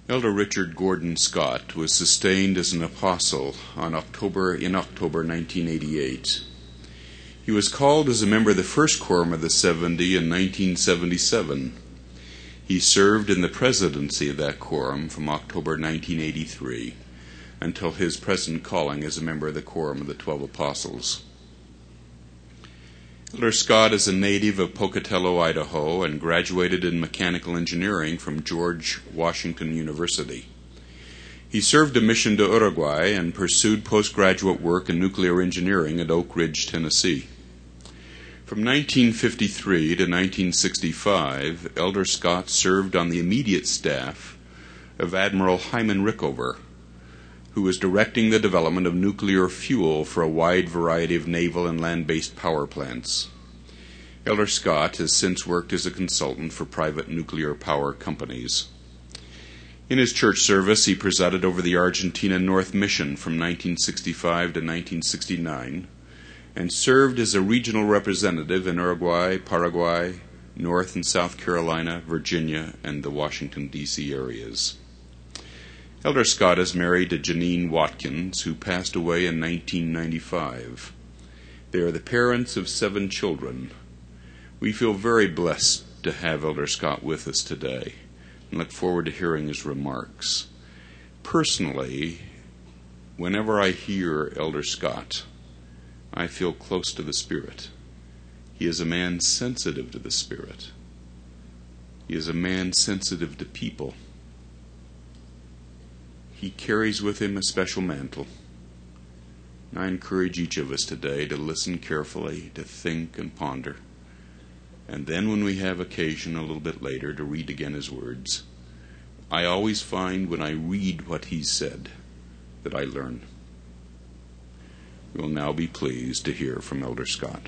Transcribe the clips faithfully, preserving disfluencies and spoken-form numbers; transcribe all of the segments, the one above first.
Elder Richard Gordon Scott was sustained as an apostle on October in October nineteen eighty-eight. He was called as a member of the First Quorum of the Seventy in nineteen seventy-seven. He served in the presidency of that quorum from October nineteen eighty-three until his present calling as a member of the Quorum of the Twelve Apostles. Elder Scott is a native of Pocatello, Idaho, and graduated in mechanical engineering from George Washington University. He served a mission to Uruguay and pursued postgraduate work in nuclear engineering at Oak Ridge, Tennessee. From nineteen fifty-three to nineteen sixty-five, Elder Scott served on the immediate staff of Admiral Hyman Rickover, who was directing the development of nuclear fuel for a wide variety of naval and land-based power plants. Elder Scott has since worked as a consultant for private nuclear power companies. In his church service, he presided over the Argentina North Mission from nineteen sixty-five to nineteen sixty-nine, and served as a regional representative in Uruguay, Paraguay, North and South Carolina, Virginia, and the Washington, D C areas. Elder Scott is married to Janine Watkins, who passed away in nineteen ninety-five. They are the parents of seven children. We feel very blessed to have Elder Scott with us today and look forward to hearing his remarks. Personally, whenever I hear Elder Scott, I feel close to the Spirit. He is a man sensitive to the Spirit. He is a man sensitive to people. He carries with him a special mantle. And I encourage each of us today to listen carefully, to think and ponder. And then when we have occasion a little bit later to read again his words, I always find when I read what he said that I learn. We will now be pleased to hear from Elder Scott.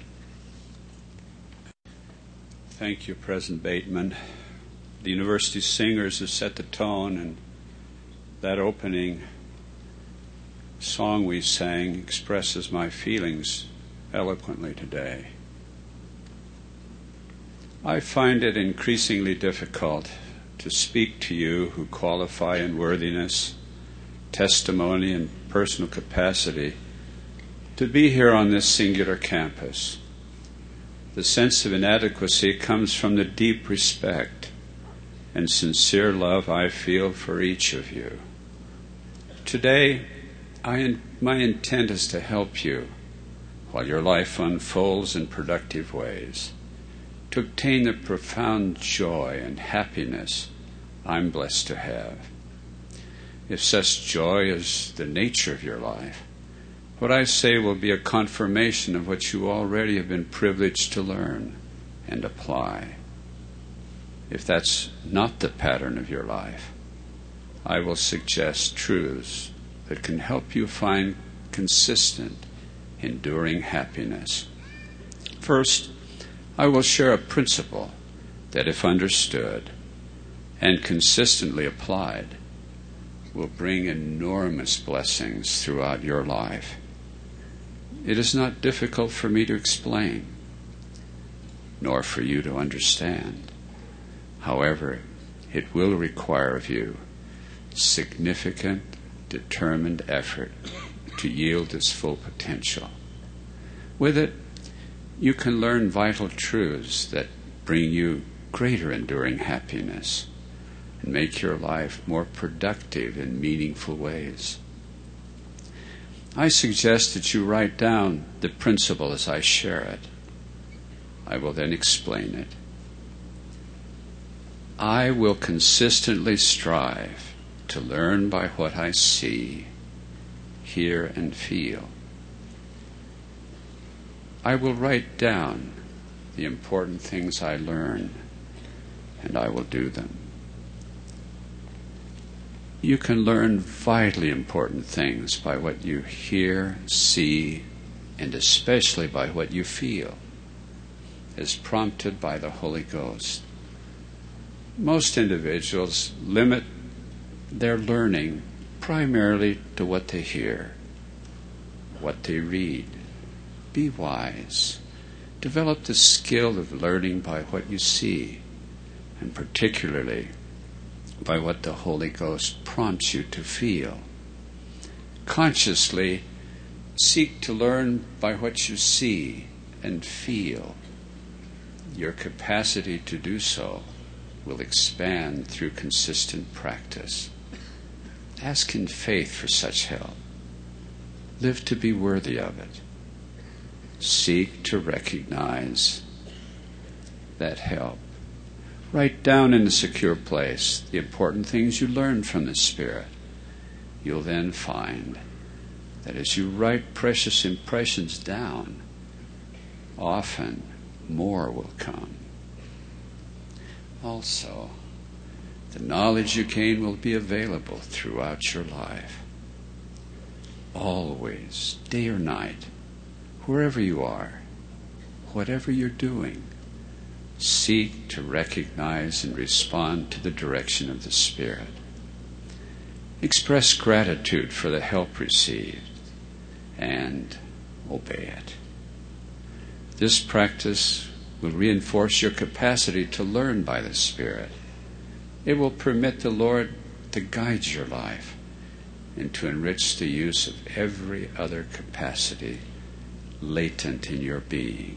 Thank you, President Bateman. The University Singers have set the tone, and that opening song we sang expresses my feelings eloquently today. I find it increasingly difficult to speak to you who qualify in worthiness, testimony, and personal capacity to be here on this singular campus. The sense of inadequacy comes from the deep respect and sincere love I feel for each of you. Today, I, my intent is to help you while your life unfolds in productive ways, to obtain the profound joy and happiness I'm blessed to have. If such joy is the nature of your life, what I say will be a confirmation of what you already have been privileged to learn and apply. If that's not the pattern of your life, I will suggest truths that can help you find consistent, enduring happiness. First, I will share a principle that, if understood and consistently applied, will bring enormous blessings throughout your life. It is not difficult for me to explain, nor for you to understand. However, it will require of you significant, determined effort to yield its full potential. With it, you can learn vital truths that bring you greater enduring happiness and make your life more productive in meaningful ways. I suggest that you write down the principle as I share it. I will then explain it. I will consistently strive to learn by what I see, hear, and feel. I will write down the important things I learn, and I will do them. You can learn vitally important things by what you hear, see, and especially by what you feel, as prompted by the Holy Ghost. Most individuals limit their learning primarily to what they hear, what they read. Be wise. Develop the skill of learning by what you see, and particularly by what the Holy Ghost prompts you to feel. Consciously seek to learn by what you see and feel. Your capacity to do so will expand through consistent practice. Ask in faith for such help. Live to be worthy of it. Seek to recognize that help. Write down in a secure place the important things you learned from the Spirit. You'll then find that as you write precious impressions down, often more will come. Also, the knowledge you gain will be available throughout your life. Always, day or night, wherever you are, whatever you're doing, seek to recognize and respond to the direction of the Spirit. Express gratitude for the help received and obey it. This practice will reinforce your capacity to learn by the Spirit. It will permit the Lord to guide your life and to enrich the use of every other capacity latent in your being.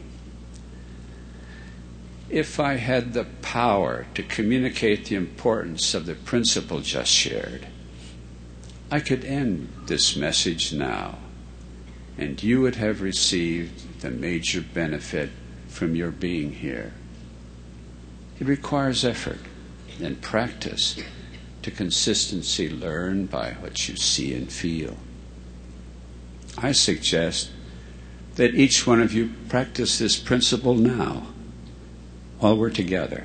If I had the power to communicate the importance of the principle just shared, I could end this message now, and you would have received the major benefit from your being here. It requires effort and practice to consistently learn by what you see and feel. I suggest that each one of you practice this principle now while we're together.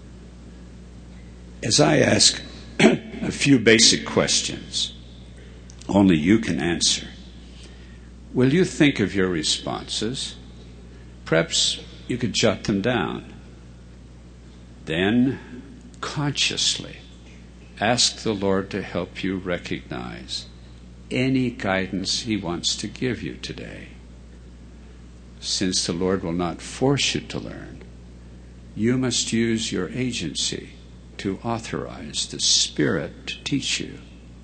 As I ask a few basic questions, only you can answer, will you think of your responses? Perhaps you could jot them down. Then, consciously, ask the Lord to help you recognize any guidance He wants to give you today. Since the Lord will not force you to learn, you must use your agency to authorize the Spirit to teach you.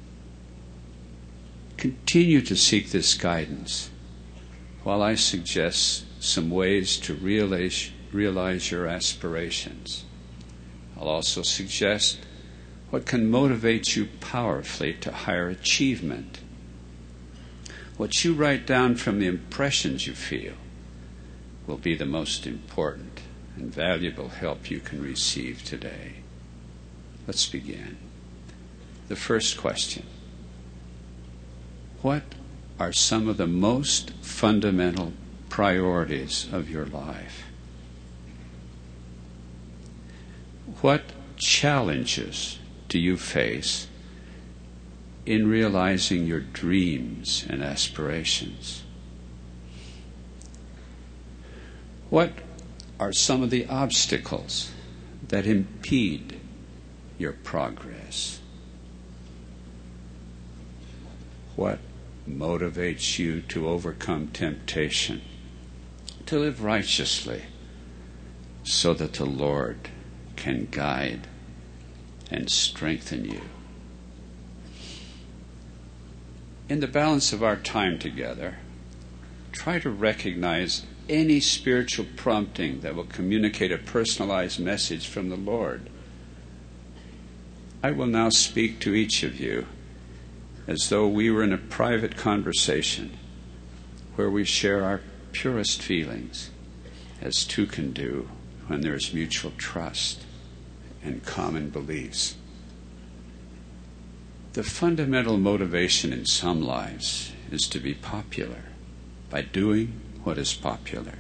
Continue to seek this guidance while I suggest some ways to realize, realize your aspirations. I'll also suggest what can motivate you powerfully to higher achievement. What you write down from the impressions you feel will be the most important and valuable help you can receive today. Let's begin. The first question: what are some of the most fundamental priorities of your life? What challenges do you face in realizing your dreams and aspirations? What are some of the obstacles that impede your progress? What motivates you to overcome temptation, to live righteously, so that the Lord can guide and strengthen you? In the balance of our time together, try to recognize any spiritual prompting that will communicate a personalized message from the Lord. I will now speak to each of you as though we were in a private conversation where we share our purest feelings, as two can do when there is mutual trust and common beliefs. The fundamental motivation in some lives is to be popular by doing what is popular.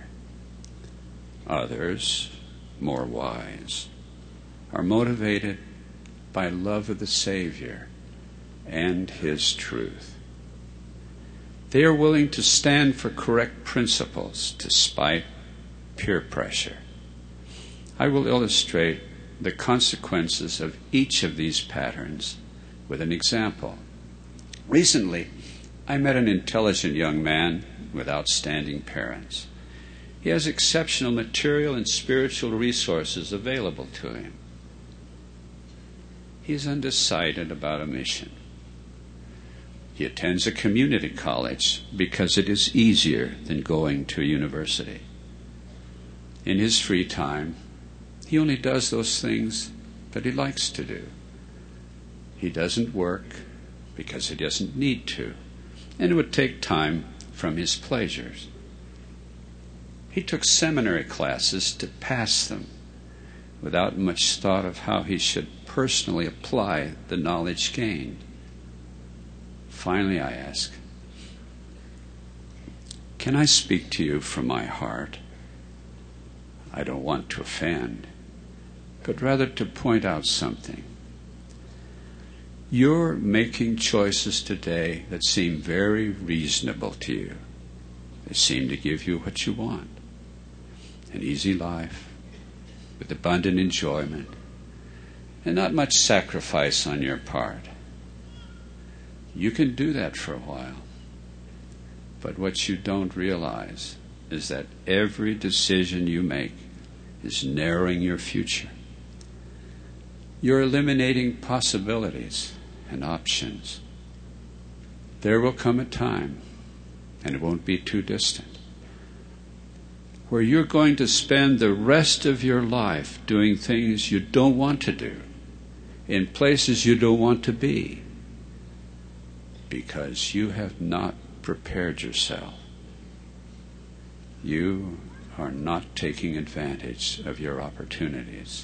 Others, more wise, are motivated by love of the Savior and His truth. They are willing to stand for correct principles despite peer pressure. I will illustrate the consequences of each of these patterns with an example. Recently, I met an intelligent young man with outstanding parents. He has exceptional material and spiritual resources available to him. he's undecided about a mission. He attends a community college because it is easier than going to a university. In his free time, he only does those things that he likes to do. He doesn't work because he doesn't need to, and it would take time from his pleasures. He took seminary classes to pass them without much thought of how he should personally apply the knowledge gained. Finally, I ask, can I speak to you from my heart? I don't want to offend, but rather to point out something. You're making choices today that seem very reasonable to you. They seem to give you what you want. An easy life with abundant enjoyment and not much sacrifice on your part. You can do that for a while. But what you don't realize is that every decision you make is narrowing your future. You're eliminating possibilities and options. There will come a time, and it won't be too distant, where you're going to spend the rest of your life doing things you don't want to do, in places you don't want to be, because you have not prepared yourself. You are not taking advantage of your opportunities.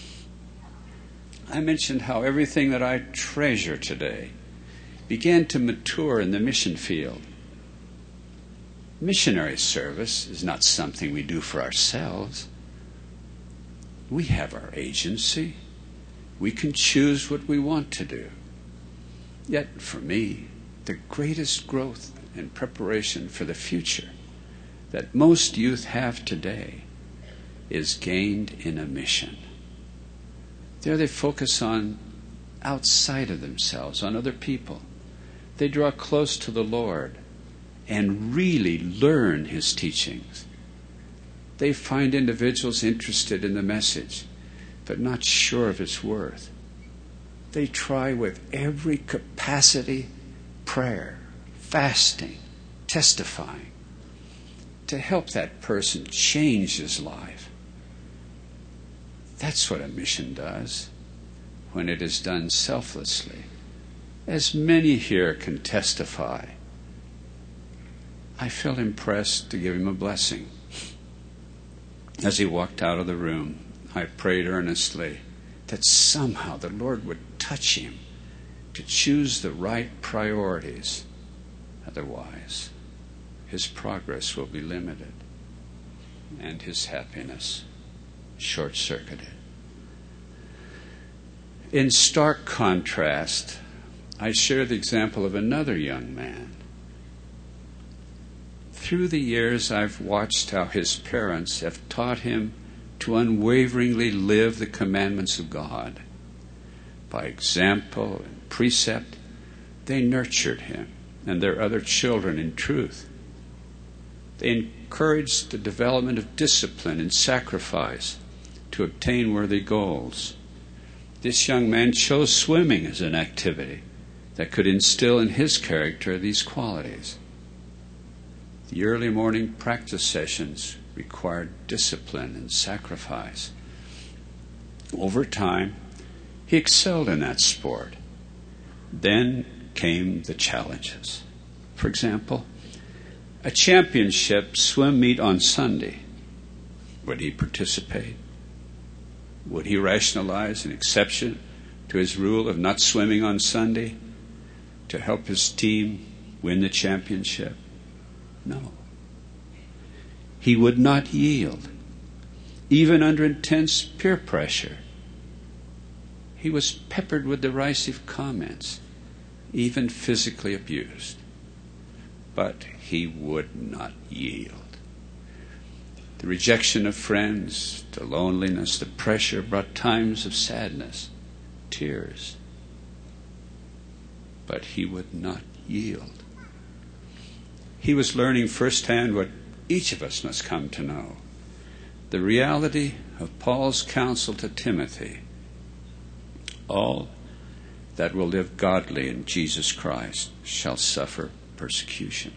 I mentioned how everything that I treasure today began to mature in the mission field. Missionary service is not something we do for ourselves. We have our agency. We can choose what we want to do. Yet, for me, the greatest growth and preparation for the future that most youth have today is gained in a mission. There they focus on outside of themselves, on other people. They draw close to the Lord and really learn His teachings. They find individuals interested in the message, but not sure of its worth. They try with every capacity, prayer, fasting, testifying, to help that person change his life. That's what a mission does when it is done selflessly, as many here can testify. I felt impressed to give him a blessing. As he walked out of the room, I prayed earnestly that somehow the Lord would touch him to choose the right priorities. Otherwise, his progress will be limited and his happiness short-circuited. In stark contrast, I share the example of another young man. Through the years, I've watched how his parents have taught him to unwaveringly live the commandments of God. By example and precept, they nurtured him and their other children in truth. They encouraged the development of discipline and sacrifice to obtain worthy goals. This young man chose swimming as an activity that could instill in his character these qualities. The early morning practice sessions required discipline and sacrifice. Over time, he excelled in that sport. Then came the challenges. For example, a championship swim meet on Sunday. Would he participate? Would he rationalize an exception to his rule of not swimming on Sunday to help his team win the championship? No. He would not yield, even under intense peer pressure. He was peppered with derisive comments, even physically abused. But he would not yield. The rejection of friends, the loneliness, the pressure brought times of sadness, tears. But he would not yield. He was learning firsthand what each of us must come to know: the reality of Paul's counsel to Timothy. All that will live godly in Jesus Christ shall suffer persecution.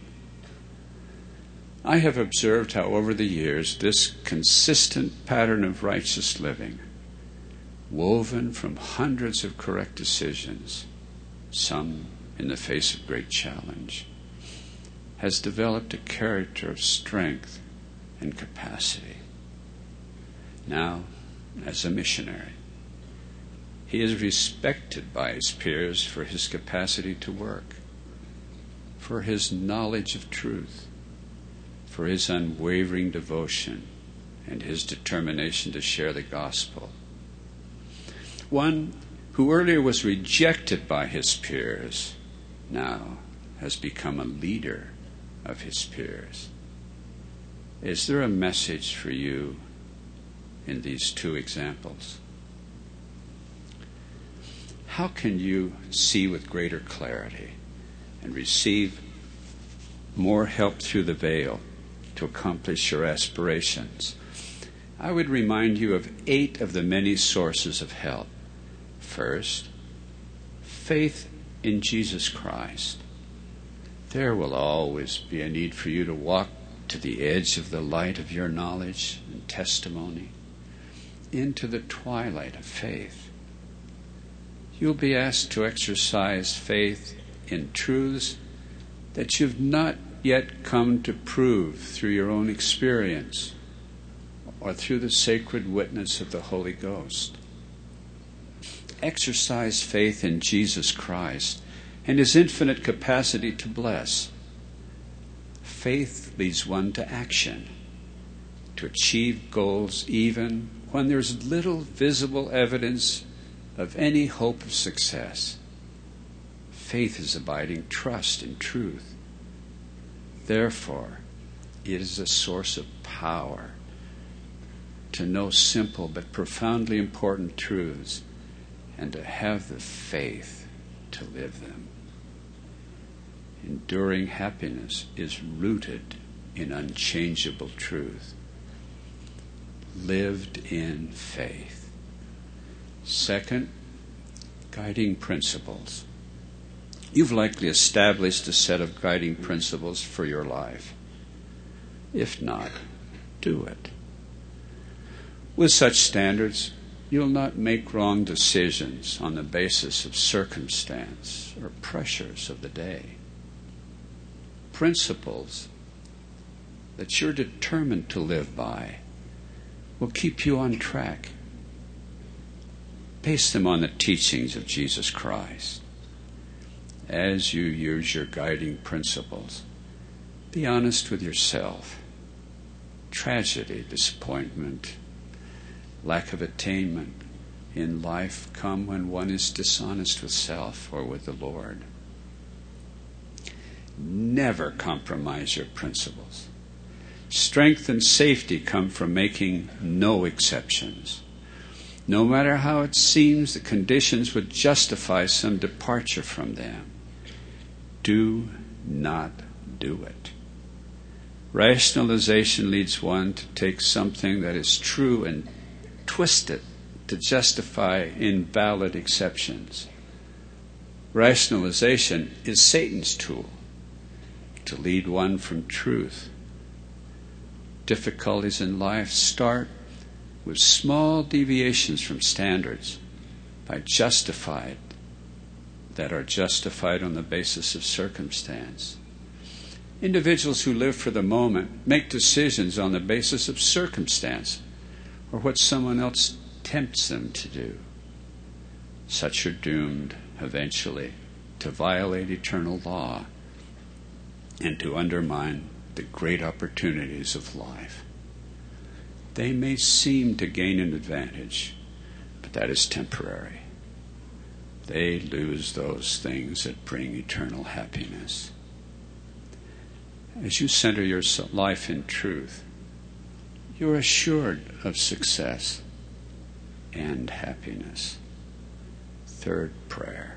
I have observed how over the years this consistent pattern of righteous living, woven from hundreds of correct decisions, some in the face of great challenge, has developed a character of strength and capacity. Now, as a missionary, he is respected by his peers for his capacity to work, for his knowledge of truth, for his unwavering devotion, and his determination to share the gospel. One who earlier was rejected by his peers now has become a leader of his peers. Is there a message for you in these two examples? How can you see with greater clarity and receive more help through the veil to accomplish your aspirations? I would remind you of eight of the many sources of help. First, faith in Jesus Christ. There will always be a need for you to walk to the edge of the light of your knowledge and testimony, into the twilight of faith. You'll be asked to exercise faith in truths that you've not yet come to prove through your own experience or through the sacred witness of the Holy Ghost. Exercise faith in Jesus Christ and his infinite capacity to bless. Faith leads one to action, to achieve goals even when there's little visible evidence of any hope of success. Faith is abiding trust in truth. Therefore, it is a source of power to know simple but profoundly important truths and to have the faith to live them. Enduring happiness is rooted in unchangeable truth, lived in faith. Second, guiding principles. You've likely established a set of guiding principles for your life. If not, do it. With such standards, you'll not make wrong decisions on the basis of circumstance or pressures of the day. Principles that you're determined to live by will keep you on track. Base them on the teachings of Jesus Christ. As you use your guiding principles, be honest with yourself. Tragedy, disappointment, lack of attainment in life come when one is dishonest with self or with the Lord. Never compromise your principles. Strength and safety come from making no exceptions. No matter how it seems the conditions would justify some departure from them, do not do it. Rationalization leads one to take something that is true and twist it to justify invalid exceptions. Rationalization is Satan's tool to lead one from truth. Difficulties in life start with small deviations from standards by justified that are justified on the basis of circumstance. Individuals who live for the moment make decisions on the basis of circumstance or what someone else tempts them to do. Such are doomed eventually to violate eternal law and to undermine the great opportunities of life. They may seem to gain an advantage, but that is temporary. They lose those things that bring eternal happiness. As you center your life in truth, you're assured of success and happiness. Third, prayer.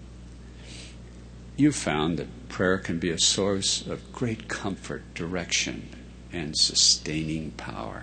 You found that prayer can be a source of great comfort, direction, and sustaining power.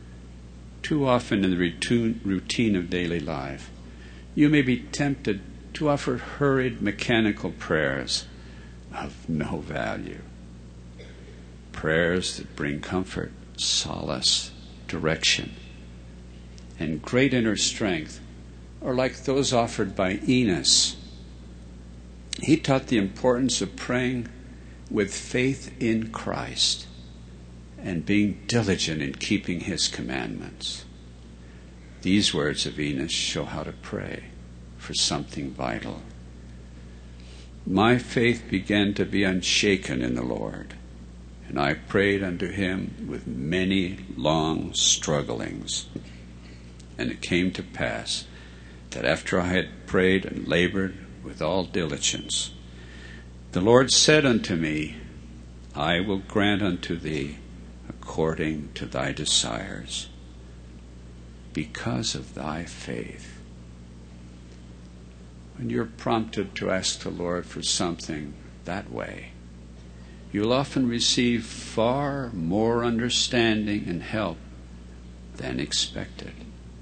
Too often in the routine of daily life, you may be tempted to offer hurried mechanical prayers of no value. Prayers that bring comfort, solace, direction, and great inner strength are like those offered by Enos. He taught the importance of praying with faith in Christ and being diligent in keeping his commandments. These words of Enos show how to pray for something vital. My faith began to be unshaken in the Lord, and I prayed unto him with many long strugglings. And it came to pass that after I had prayed and labored with all diligence, the Lord said unto me, I will grant unto thee according to thy desires, because of thy faith. When you're prompted to ask the Lord for something that way, you'll often receive far more understanding and help than expected.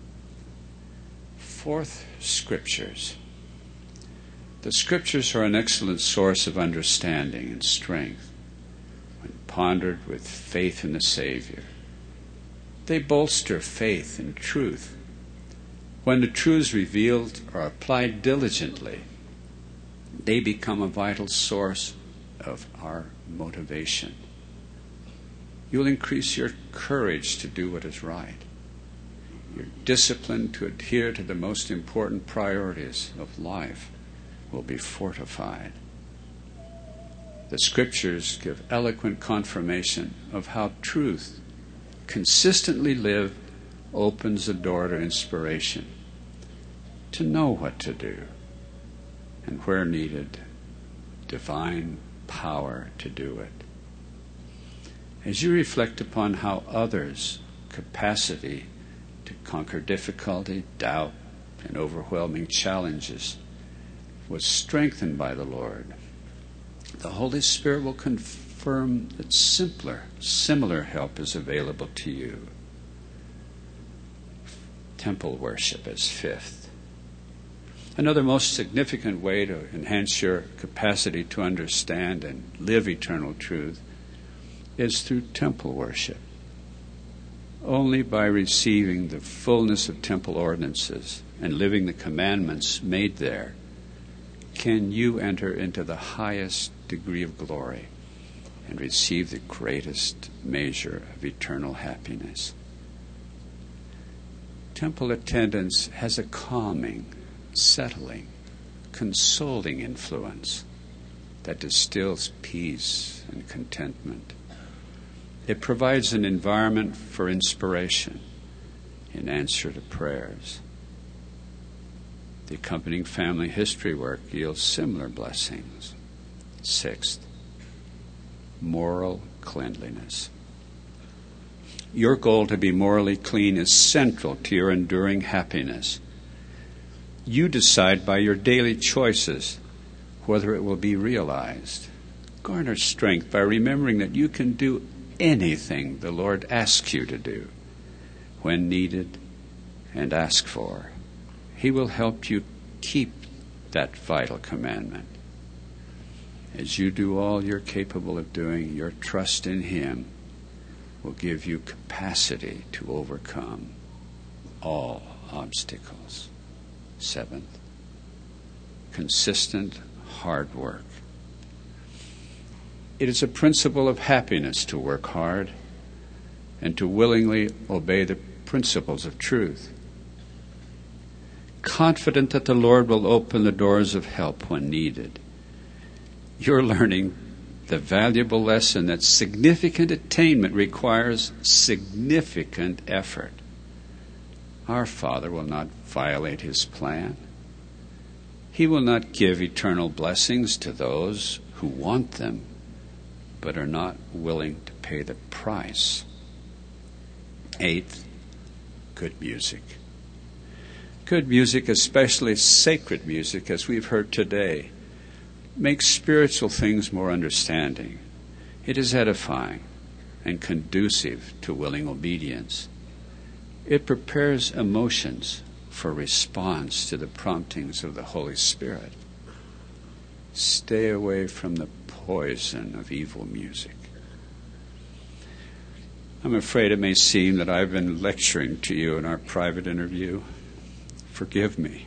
Fourth, Scriptures. The Scriptures are an excellent source of understanding and strength when pondered with faith in the Savior. They bolster faith and truth. When the truths revealed are applied diligently, they become a vital source of our motivation. You'll increase your courage to do what is right. Your discipline to adhere to the most important priorities of life will be fortified. The Scriptures give eloquent confirmation of how truth, consistently lived, opens the door to inspiration, to know what to do, and where needed, divine power to do it. As you reflect upon how others' capacity to conquer difficulty, doubt, and overwhelming challenges was strengthened by the Lord, the Holy Spirit will confirm that simpler, similar help is available to you. Temple worship is fifth. Another most significant way to enhance your capacity to understand and live eternal truth is through temple worship. Only by receiving the fullness of temple ordinances and living the commandments made there can you enter into the highest degree of glory and receive the greatest measure of eternal happiness. Temple attendance has a calming, settling, consoling influence that distills peace and contentment. It provides an environment for inspiration in answer to prayers. The accompanying family history work yields similar blessings. Sixth, moral cleanliness. Your goal to be morally clean is central to your enduring happiness. You decide by your daily choices whether it will be realized. Garner strength by remembering that you can do anything the Lord asks you to do when needed and asked for. He will help you keep that vital commandment. As you do all you're capable of doing, your trust in Him will give you capacity to overcome all obstacles. Seventh, consistent hard work. It is a principle of happiness to work hard and to willingly obey the principles of truth. Confident that the Lord will open the doors of help when needed. You're learning the valuable lesson that significant attainment requires significant effort. Our Father will not violate His plan. He will not give eternal blessings to those who want them, but are not willing to pay the price. Eighth, good music. Good music, especially sacred music, as we've heard today, makes spiritual things more understanding. It is edifying and conducive to willing obedience. It prepares emotions for response to the promptings of the Holy Spirit. Stay away from the poison of evil music. I'm afraid it may seem that I've been lecturing to you in our private interview. Forgive me.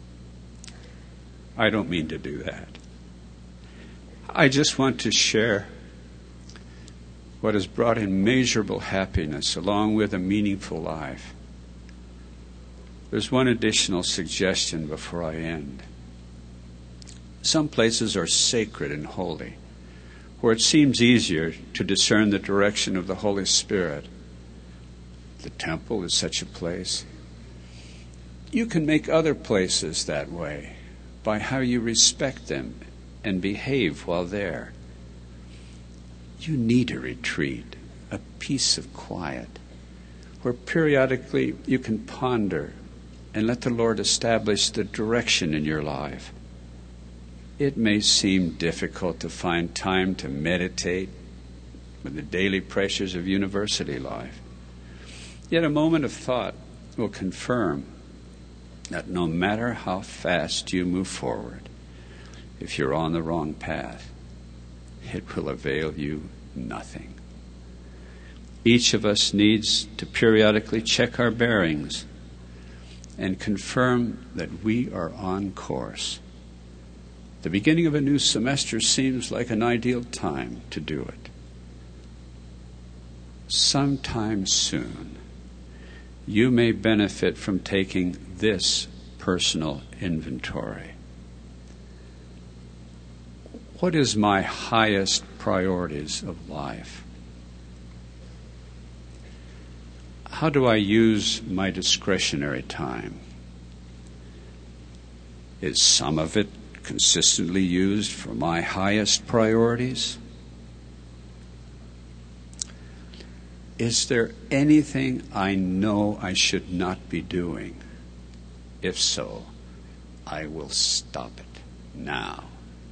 I don't mean to do that. I just want to share what has brought immeasurable happiness along with a meaningful life. There's one additional suggestion before I end. Some places are sacred and holy, where it seems easier to discern the direction of the Holy Spirit. The temple is such a place. You can make other places that way by how you respect them and behave while there. You need a retreat, a peace of quiet, where periodically you can ponder and let the Lord establish the direction in your life. It may seem difficult to find time to meditate with the daily pressures of university life. Yet a moment of thought will confirm that no matter how fast you move forward, if you're on the wrong path, it will avail you nothing. Each of us needs to periodically check our bearings and confirm that we are on course. The beginning of a new semester seems like an ideal time to do it. Sometime soon, you may benefit from taking this personal inventory. What is my highest priorities of life? How do I use my discretionary time? Is some of it consistently used for my highest priorities? Is there anything I know I should not be doing? If so, I will stop it now.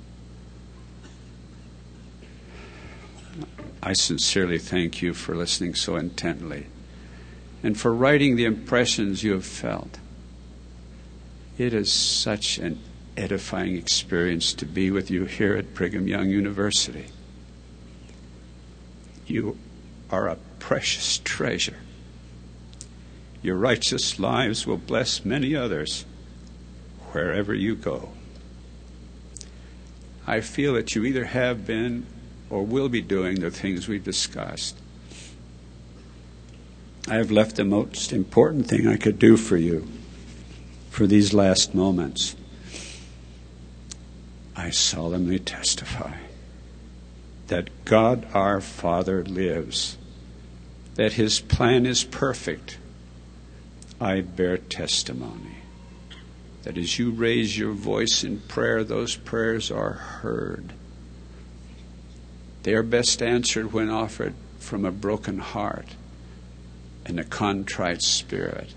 I sincerely thank you for listening so intently and for writing the impressions you have felt. It is such an edifying experience to be with you here at Brigham Young University. You are a precious treasure. Your righteous lives will bless many others wherever you go. I feel that you either have been or will be doing the things we've discussed. I have left the most important thing I could do for you for these last moments. I solemnly testify that God our Father lives, that His plan is perfect. I bear testimony that as you raise your voice in prayer, those prayers are heard. They are best answered when offered from a broken heart and a contrite spirit.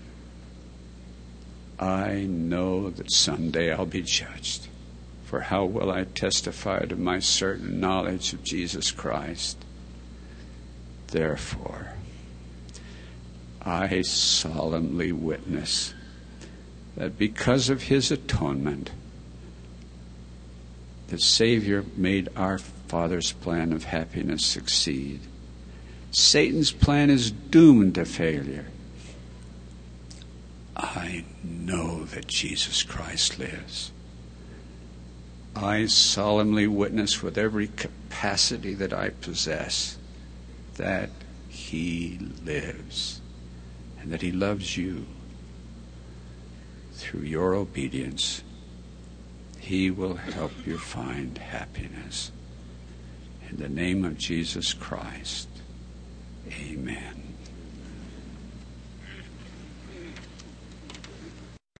I know that someday I'll be judged, for how will I testify to my certain knowledge of Jesus Christ? Therefore, I solemnly witness that because of His atonement, the Savior made our Father's plan of happiness succeed. Satan's plan is doomed to failure. I know that Jesus Christ lives. I solemnly witness with every capacity that I possess that He lives and that He loves you. Through your obedience, He will help you find happiness. In the name of Jesus Christ, amen.